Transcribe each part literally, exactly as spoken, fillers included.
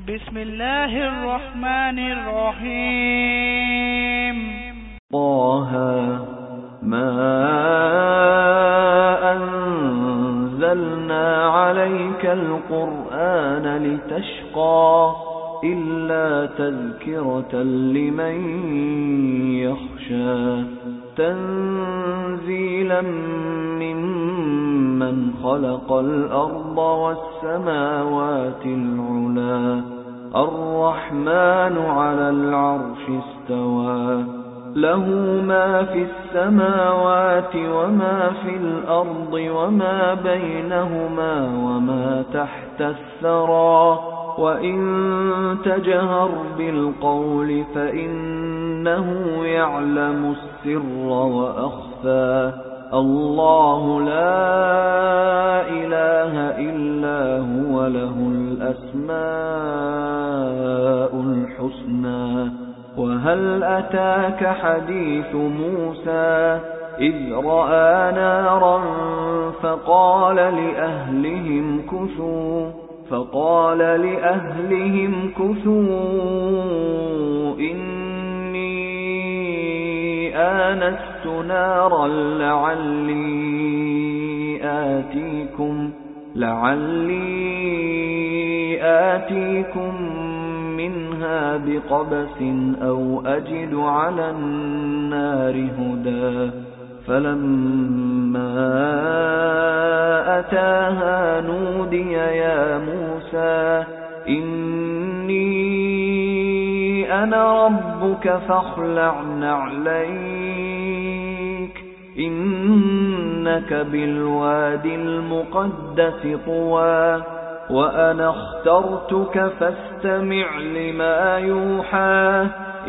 بسم الله الرحمن الرحيم. طه ما أنزلنا عليك القرآن لتشقى إلا تذكرة لمن يخشى تنزيلا ممن خلق الأرض والسماوات العلا الرحمن على العرش استوى له ما في السماوات وما في الأرض وما بينهما وما تحت الثرى وإن تجهر بالقول فإنه يعلم السر وأخفى الله لا إله إلا هو له الأسماء الحسنى وهل أتاك حديث موسى إذ رأى نارا فقال لأهلهم كثوا فقال لأهلهم كثوا إني آنست نارا لعلي آتيكم لعلي آتيكم منها بقبس أو أجد على النار هدى فلما أتاها نودي يا موسى إني أنا ربك فاخلع نعليك إنك بالواد المقدس طوى وأنا اخترتك فاستمع لما يوحى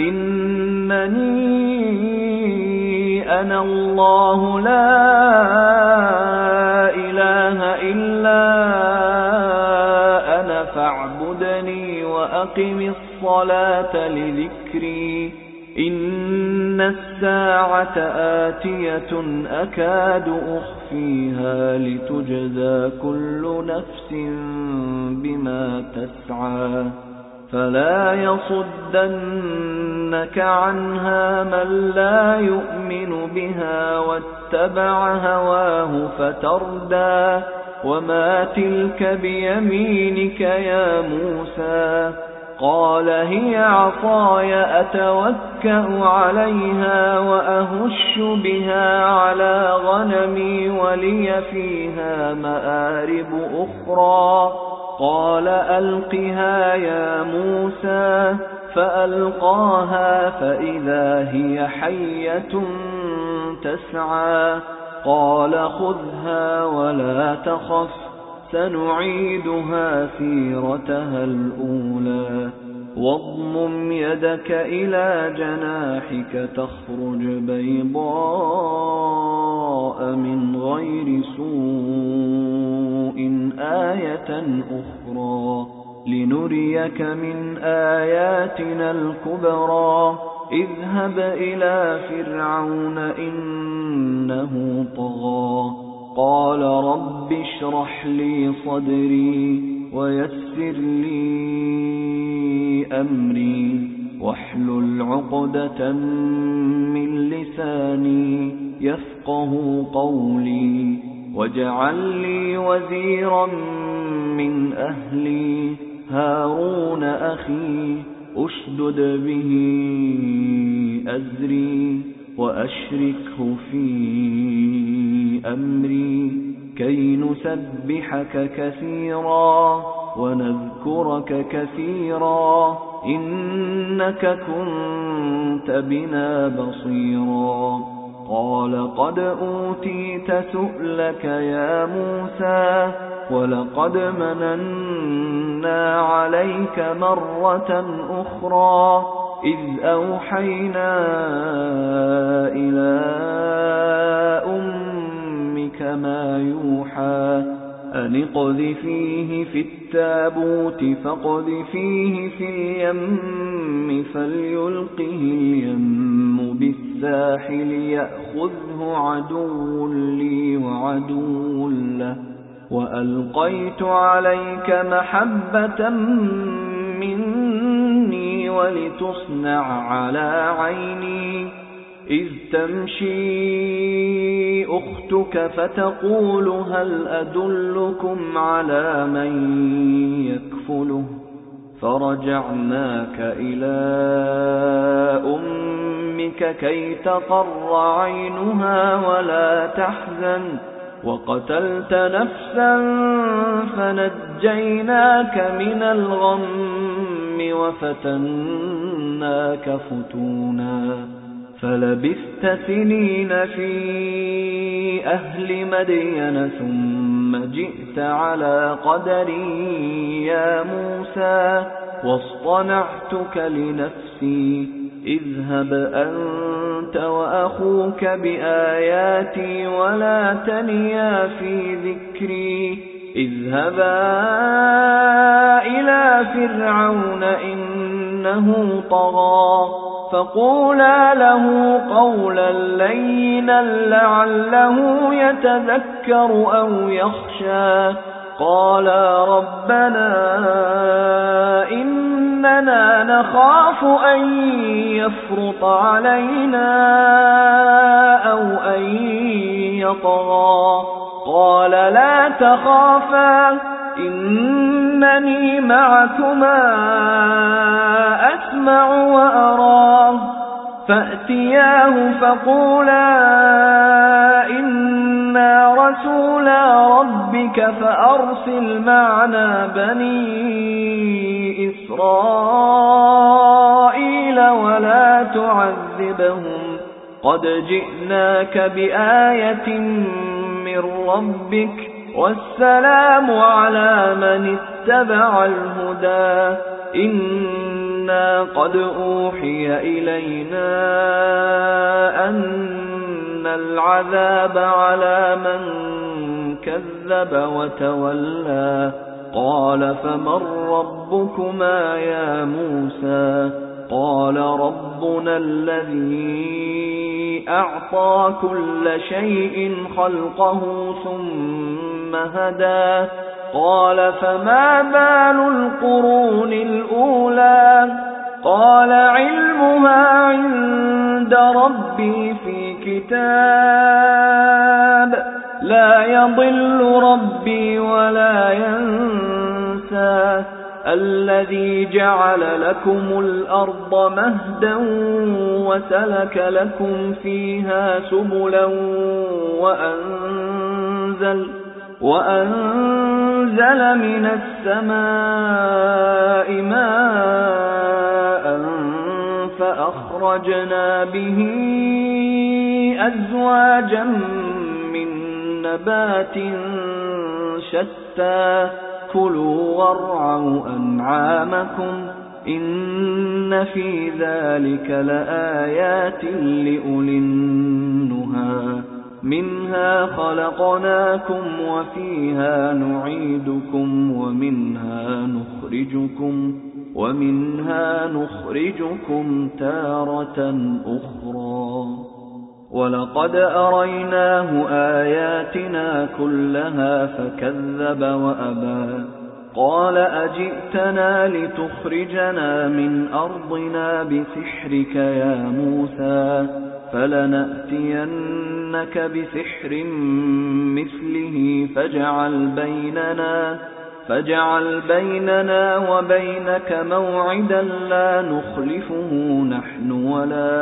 إنني أنا الله لا إله إلا أنا فاعبدني وأقم الصلاة لذكري إن الساعة آتية أكاد أخفيها لتجزى كل نفس بما تسعى فلا يصدنك عنها من لا يؤمن بها واتبع هواه فتردى وما تلك بيمينك يا موسى قال هي عصاي أتوكأ عليها وأهش بها على غنمي ولي فيها مآرب أخرى قال ألقها يا موسى فألقاها فإذا هي حية تسعى قال خذها ولا تخف سنعيدها سيرتها الأولى واضمم يدك إلى جناحك تخرج بيضاء من غير سوء آية أخرى لنريك من آياتنا الكبرى اذهب إلى فرعون إنه طغى قال رب اشرح لي صدري ويسر لي أمري واحلل عقدة من لساني يفقه قولي واجعل لي وزيرا من أهلي هارون أخي أشدد به أزري وأشركه في أمري كي نسبحك كثيرا ونذكرك كثيرا إنك كنت بنا بصيرا قال قد أوتيت سؤلك يا موسى ولقد مننا عليك مرة أخرى إذ أوحينا إلى أمك ما يوحى أن اقذفيه في التابوت فاقذفيه في اليم فليلقه اليم بالساحل يأخذه عدو لي وعدو له وألقيت عليك محبة من ولتصنع على عيني إذ تمشي أختك فتقول هل أدلكم على من يكفله فرجعناك إلى أمك كي تقر عينها ولا تحزن وقتلت نفسا فنجيناك من الغم وفتناك فتونا فلبثت سنين في أهل مدين ثم جئت على قدري يا موسى واصطنعتك لنفسي اذهب أنت وأخوك بآياتي ولا تنيا في ذكري اذهبا إلى فرعون إنه طغى فقولا له قولا لينا لعله يتذكر أو يخشى قالا ربنا إننا نخاف أن يفرط علينا أو أن يطغى قال لا تخافا إنني معكما أسمع وأرى فأتياه فقولا إنا رسولا ربك فأرسل معنا بني إسرائيل ولا تعذبهم قد جئناك بآية من ربك والسلام على من اتبع الهدى إنا قد أوحي إلينا أن العذاب على من كذب وتولى قال فمن ربكما يا موسى قال ربنا الذي أعطى كل شيء خلقه ثم هدى قال فما بال القرون الأولى قال علمها عند ربي في كتاب لا يضل ربي ولا ينسى الذي جعل لكم الأرض مهدا وسلك لكم فيها سبلا وأنزل وأنزل من السماء ماء فأخرجنا به أزواجا من نبات شتى كلوا وارعوا أنعامكم إن في ذلك لآيات لأولي النهى منها خلقناكم وفيها نعيدكم ومنها نخرجكم ومنها نخرجكم تارة أخرى ولقد أريناه آياتنا كلها فكذب وأبى قال أجئتنا لتخرجنا من أرضنا بسحرك يا موسى فلنأتينك بسحر مثله فاجعل بيننا فاجعل بيننا وبينك موعدا لا نخلفه نحن ولا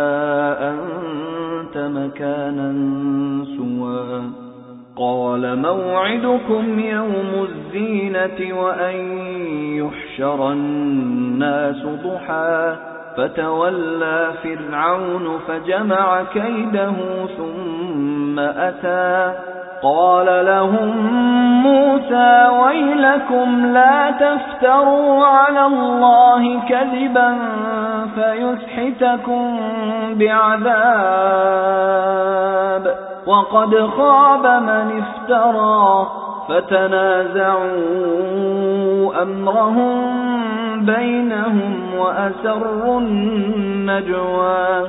أنت مكانا سوى قال موعدكم يوم الزينة وأن يحشر الناس ضحى فتولى فرعون فجمع كيده ثم أتى قال لهم موسى ويلكم لا تفتروا على الله كذبا فيسحتكم بعذاب وقد خاب من افترى فتنازعوا أمرهم بينهم وأسروا النجوى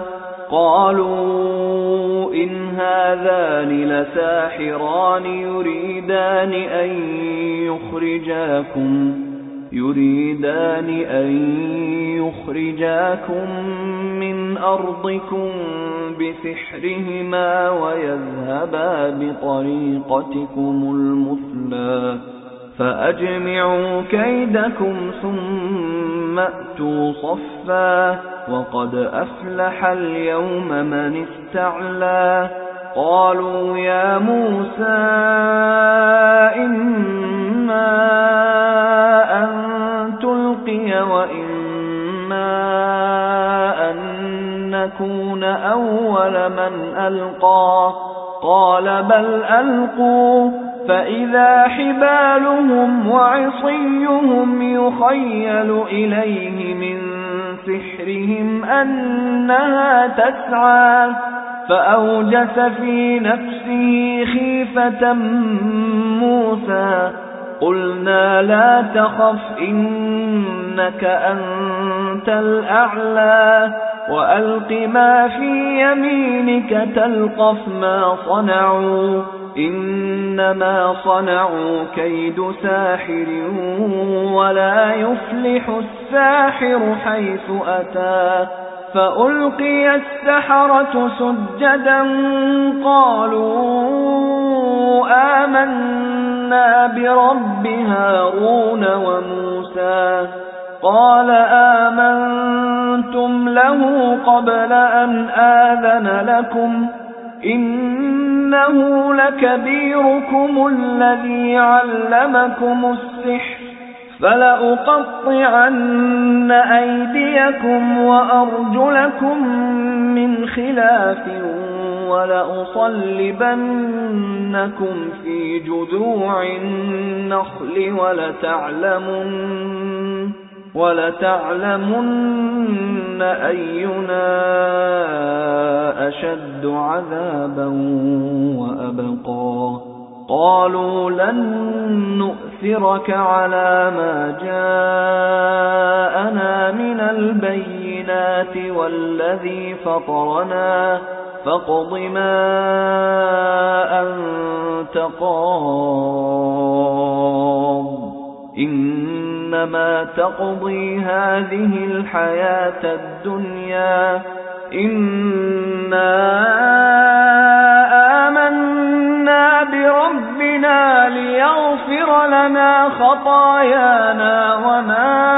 قالوا إن هذان لساحران يريدان أن يخرجاكم يريدان أن يخرجاكم من أرضكم بسحرهما ويذهبا بطريقتكم المثلى فأجمعوا كيدكم ثم أتوا صفا وقد أفلح اليوم من استعلى قالوا يا موسى إما أن تلقي وإما أن نكون أول من ألقى قال بل ألقوا فإذا حبالهم وعصيهم يخيل إليه من سحرهم أنها تسعى فأوجس في نفسه خيفة موسى قلنا لا تخف إنك أنت الأعلى وألق ما في يمينك تلقف ما صنعوا إنما صنعوا كيد ساحر ولا يفلح الساحر حيث أتى فألقي السحرة سجدا قالوا آمنا برب هارون وموسى قال آمنتم له قبل أن آذن لكم إنه لكبيركم الذي علمكم السحر فلأقطعن أيديكم وأرجلكم من خلاف ولأصلبنكم في جذوع النخل ولتعلمن ولتعلمن أينا أشد عذابا وأبقى قالوا لن نؤثرك على ما جاءنا من البينات والذي فطرنا فاقض ما أنت قاض إنما تقضي هذه الحياة الدنيا إنا آمنا بربنا ليغفر لنا خطايانا وما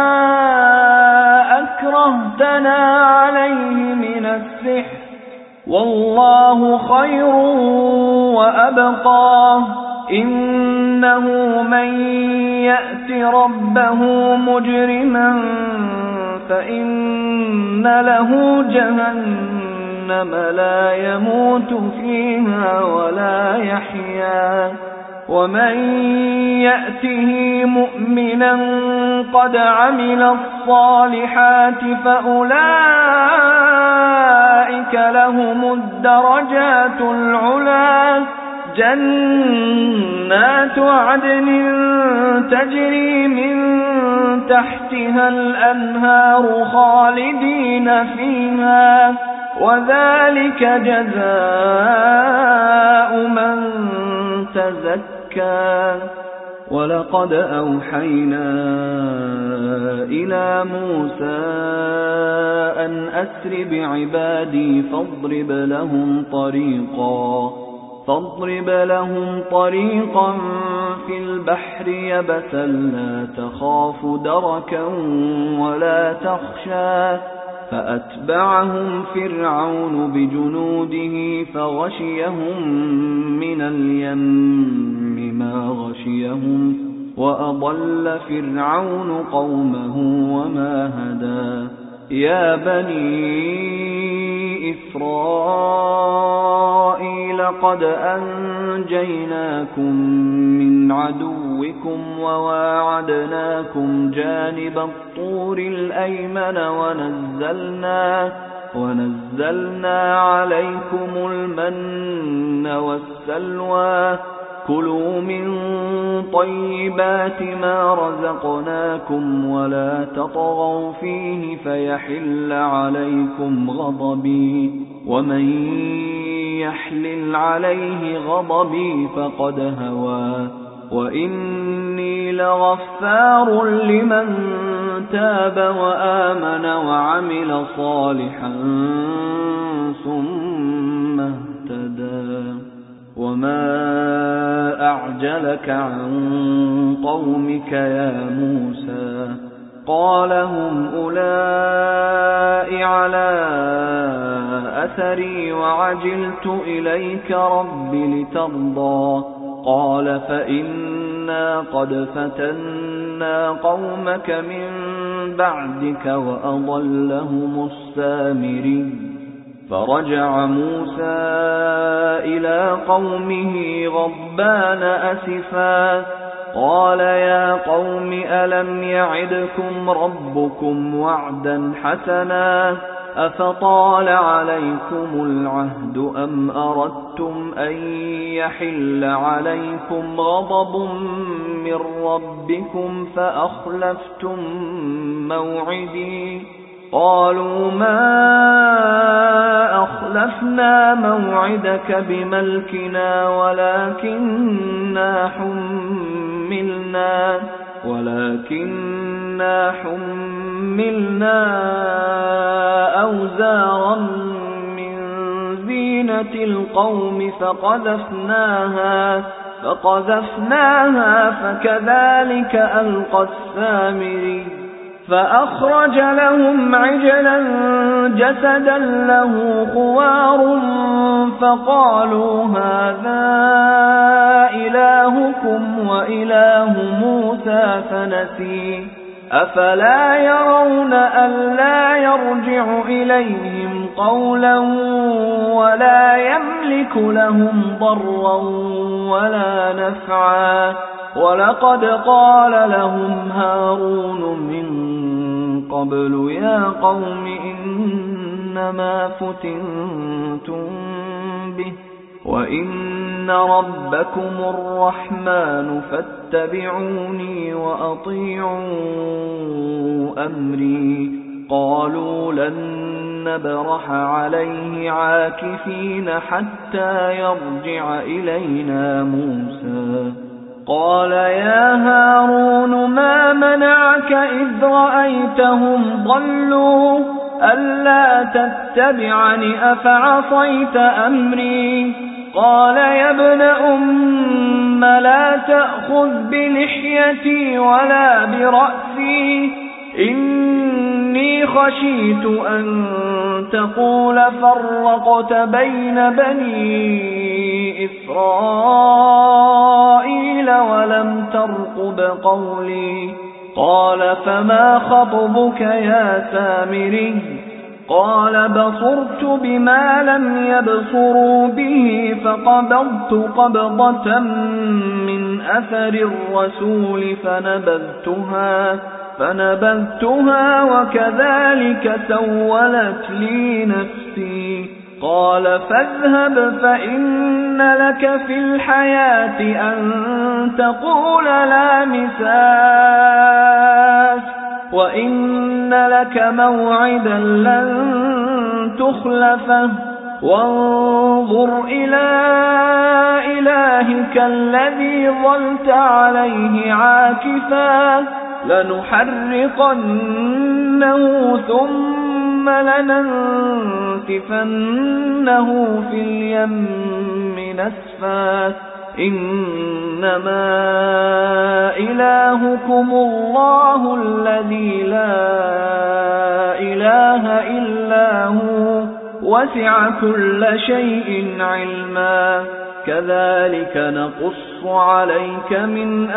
أكرهتنا عليه من السحر والله خير وأبقى إنه من يأت ربه مجرما فإن له جهنم لا يموت فيها ولا يحيا ومن يأته مؤمنا قد عمل الصالحات فأولئك لهم الدرجات العلى جنات عدن تجري من تحتها الأنهار خالدين فيها وذلك جزاء من تزكى ولقد أوحينا إلى موسى أن أسر بعبادي فاضرب لهم طريقا فاضرب لهم طريقا في البحر يبسا لا تخاف دركا ولا تخشى فأتبعهم فرعون بجنوده فغشيهم من اليم ما غشيهم وأضل فرعون قومه وما هدى يا بني إسرائيل قد أنجيناكم من عدوكم وواعدناكم جانب الطور الأيمن ونزلنا ونزلنا عليكم المن والسلوى كلوا من طيبات ما رزقناكم ولا تطغوا فيه فيحل عليكم غضبي ومن يحلل عليه غضبي فقد هوى وإني لغفار لمن تاب وآمن وعمل صالحا ثم اهتدى وما أعجلك عن قومك يا موسى قال هم أولئك على أثري وعجلت إليك رب لترضى قال فإنا قد فتنا قومك من بعدك وأضلهم السامري فرجع موسى إلى قومه غضبان أسفا قال يا قوم ألم يعدكم ربكم وعدا حسنا أفطال عليكم العهد أم أردتم أن يحل عليكم غضب من ربكم فأخلفتم موعدي قالوا ما أخلفنا موعدك بملكنا ولكننا حملنا ولكننا حملنا أوزارا من زينة القوم فقذفناها فقذفناها فكذلك ألقى السامري فأخرج لهم عجلا جسدا له خوار فقالوا هذا إلهكم وإله موسى فنسي أفلا يرون ألا يرجع إليهم قولا ولا يملك لهم ضرا ولا نفعا ولقد قال لهم هارون من قبل يا قوم إنما فتنتم به وإن ربكم الرحمن فاتبعوني وأطيعوا أمري قالوا لن نبرح عليه عاكفين حتى يرجع إلينا موسى قال يا هارون ما منعك إذ رأيتهم ضلوا ألا تتبعني أفعصيت أمري قال يا ابن أم لا تأخذ بلحيتي ولا برأسي إني خشيت أن تقول فرقت بين بني إسرائيل ولم ترقب قولي قال فما خطبك يا سامري قال بصرت بما لم يبصروا به فقبضت قبضة من أثر الرسول فنبذتها فنبذتها وكذلك سولت لي نفسي قال فاذهب فإن لك في الحياة أن تقول لا مساس وإن لك موعدا لن تخلفه وانظر إلى إلهك الذي ظلت عليه عاكفا لنحرقنه ثم لننسفنه في اليم نسفا إنما إلهكم الله الذي لا إله إلا هو وسع كل شيء علما كذلك نقص عليك من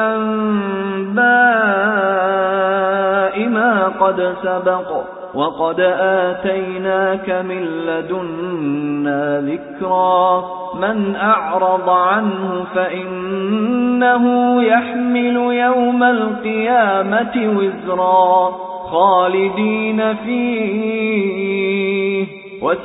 أنباء ما قد سبق وقد آتيناك من لدنا ذكرا من أعرض عنه فإنه يحمل يوم القيامة وزرا خالدين فيه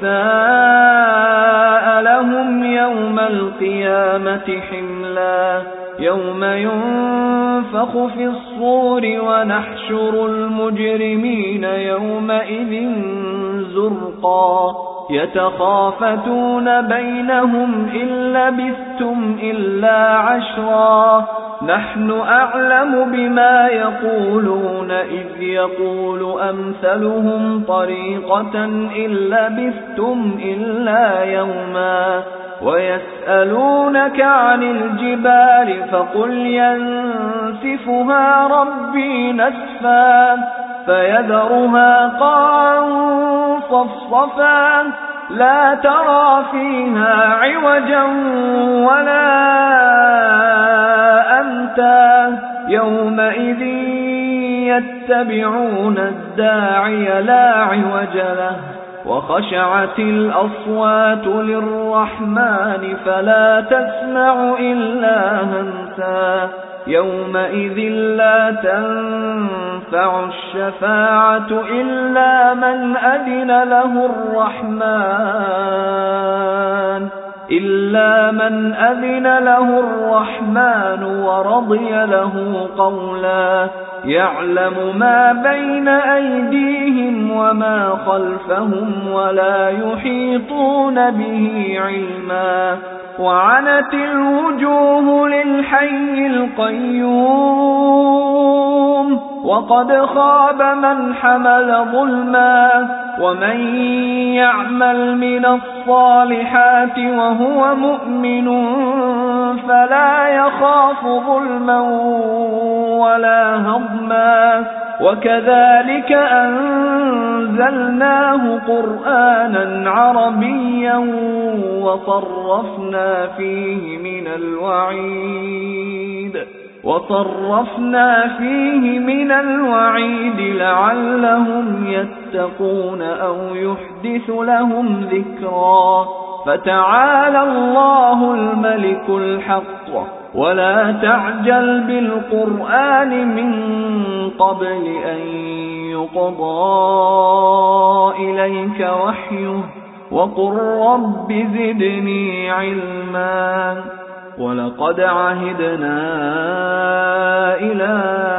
وساء لهم يوم القيامة حملا يوم ينفخ في الصور ونحشر المجرمين يومئذ زرقا يتخافتون بينهم إن لبثتم إلا عشرا نحن أعلم بما يقولون إذ يقول أمثلهم طريقة إن لبثتم إلا يوما ويسألونك عن الجبال فقل ينسفها ربي نسفا فيذرها قاعا صفصفا لا ترى فيها عوجا ولا أمتا يومئذ يتبعون الداعي لا عوج له وخشعت الأصوات للرحمن فلا تسمع إلا همسا يومئذ لا تنفع الشفاعة إلا من أذن له الرحمن إلا من أذن له الرحمن ورضي له قولا يعلم ما بين أيديهم وما خلفهم ولا يحيطون به علما وعنت الوجوه للحي القيوم وقد خاب من حمل ظلما ومن يعمل من الصالحات وهو مؤمن فلا يخاف ظلما ولا هضما وكذلك أنزلناه قرآنا عربيا وصرفنا فيه من الوعيد وصرفنا فيه من الوعيد لعلهم يتقون أو يحدث لهم ذكرا فتعالى الله الملك الحق ولا تعجل بالقرآن من قبل أن يقضى إليك وحيه وقل رب زدني علما ولقد عهدنا إلى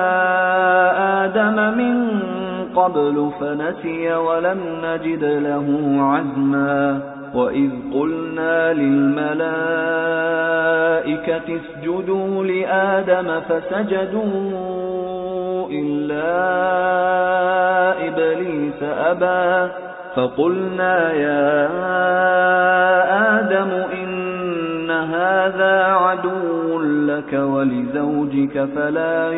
آدم من قبل فنسي ولم نجد له عزما وإذ قلنا للملائكة اسجدوا لآدم فسجدوا إلا إبليس أبى فقلنا يا آدم إن هذا عدو لك ولزوجك فلا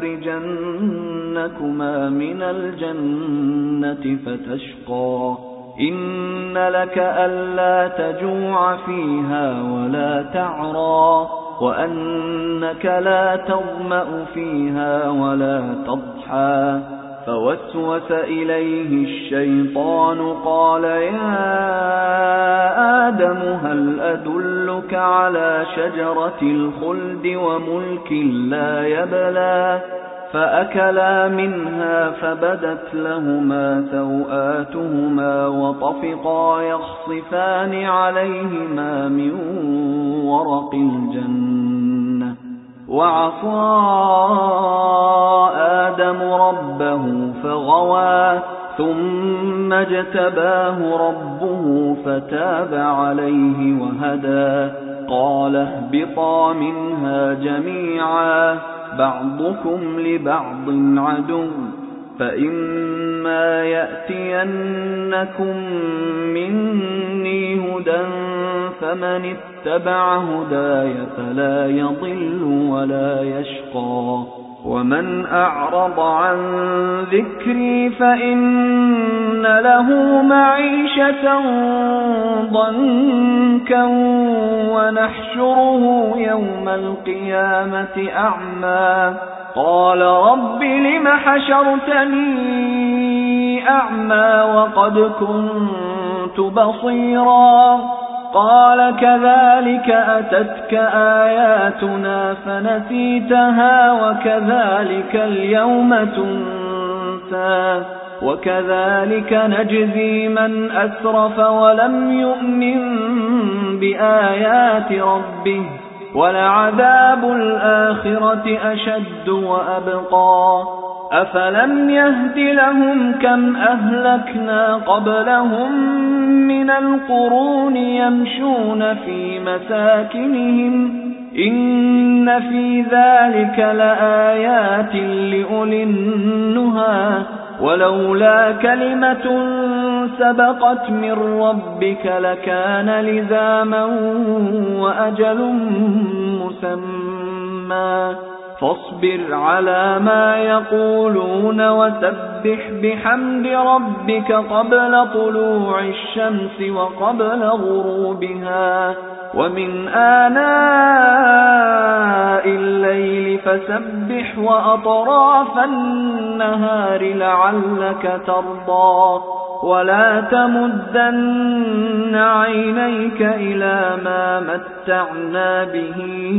يخرجنكما من الجنة فتشقى إن لك ألا تجوع فيها ولا تعرى وأنك لا تظمأ فيها ولا تضحى فوسوس إليه الشيطان قال يا آدم هل أدلك على شجرة الخلد وملك لا يبلى فأكلا منها فبدت لهما سوآتهما وطفقا يخصفان عليهما من ورق الجنة وعصى آدم ربه فغوى ثم اجتباه ربه فتاب عليه وهدى قال اهبطا منها جميعا بعضكم لبعض عدو فإما يأتينكم مني هدى فمن اتبع هداي فلا يضل ولا يشقى ومن أعرض عن ذكري فإن له معيشة ضنكا ونحشره يوم القيامة أعمى قال رب لم حشرتني أعمى وقد كنت بصيرا قال كذلك أتتك آياتنا فنسيتها وكذلك اليوم تنسى وكذلك نجزي من أسرف ولم يؤمن بآيات ربه ولعذاب الآخرة أشد وأبقى أفلم يهد لهم كم أهلكنا قبلهم من القرون يمشون في مساكنهم إن في ذلك لآيات لأولي النهى ولولا كلمة سبقت من ربك لكان لزاما وأجل مسمى فاصبر على ما يقولون وسبح بحمد ربك قبل طلوع الشمس وقبل غروبها ومن آناء الليل فسبح وأطراف النهار لعلك ترضى ولا تمدن عينيك إلى ما متعنا به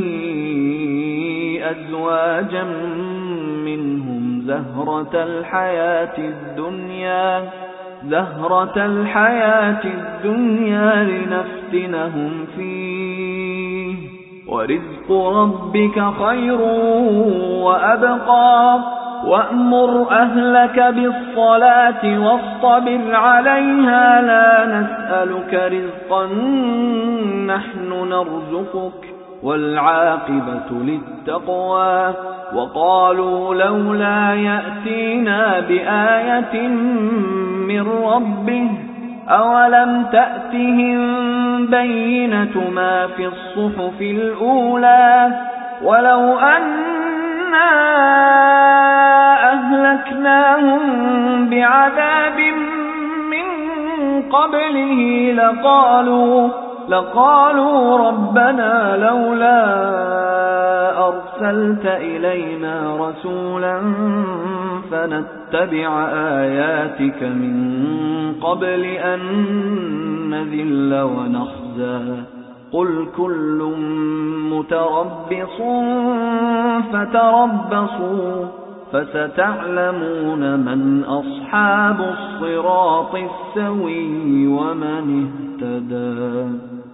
أزواجا منهم زهرة الحياة الدنيا زهرة الحياة الدنيا لنفتنهم فيه ورزق ربك خير وأبقى وأمر أهلك بالصلاة واصطبر عليها لا نسألك رزقا نحن نرزقك والعاقبة للتقوى وقالوا لولا يأتينا بآية من ربه أولم تأتهم بينة ما في الصحف الأولى ولو أنا أهلكناهم بعذاب من قبله لقالوا لقالوا ربنا لولا أرسلت إلينا رسولا فنتبع آياتك من قبل أن نذل ونخزى قل كل متربص فتربصوا فستعلمون من أصحاب الصراط السوي ومن اهتدى.